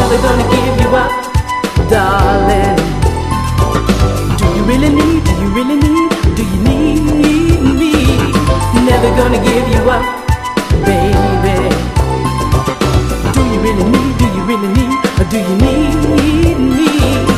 never gonna give you up, darling. Do you really need, do you really need, do you need me? Never gonna give you up, baby. Do you really need, do you really need, or do you need me?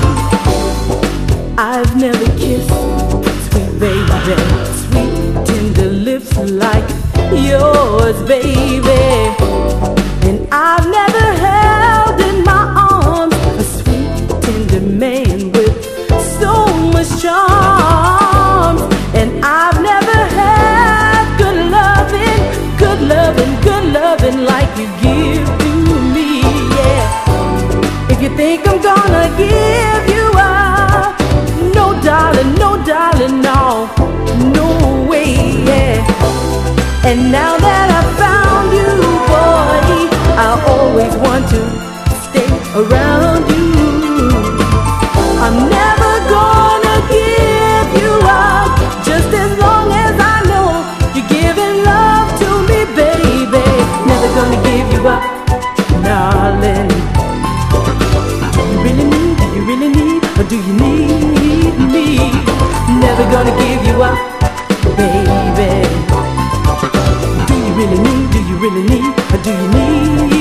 I've never kissed, sweet baby, sweet tender lips like yours, baby. And I've never held in my arms a sweet tender man with so much charm. And I've never had good loving, good loving, good loving like you give to me, yeah. If you think I'm gonna give you up, no darling, no darling, no, no way, yeah. And now that I found you, boy, I always want to stay around you. I'm never gonna give you up, just as long as I know you're giving love to me, baby. Never gonna give you up, darling. Do you really need, do you really need, or do you need me? Never gonna give you up, baby. Do you really need, or do you need